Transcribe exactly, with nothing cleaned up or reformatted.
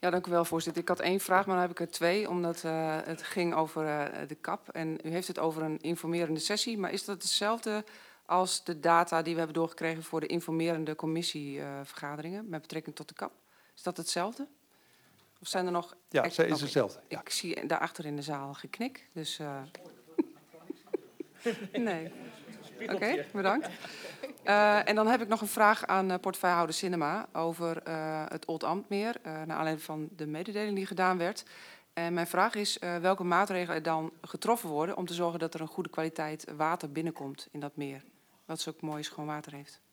Ja, dank u wel, voorzitter. Ik had één vraag, maar dan heb ik er twee, omdat uh, het ging over uh, de K A P. En u heeft het over een informerende sessie, maar is dat hetzelfde als de data die we hebben doorgekregen voor de informerende commissievergaderingen uh, met betrekking tot de K A P? Is dat hetzelfde? Of zijn er nog... Ja, zij is hetzelfde. Ja. Ik zie daarachter in de zaal geknik, dus... Uh... nee. Oké, okay, bedankt. Uh, en dan heb ik nog een vraag aan uh, portefeuillehouder Sinnema over uh, het Oldambtmeer, uh, naar aanleiding van de mededeling die gedaan werd. En mijn vraag is uh, welke maatregelen er dan getroffen worden om te zorgen dat er een goede kwaliteit water binnenkomt in dat meer. Wat zo ook mooi schoon water heeft.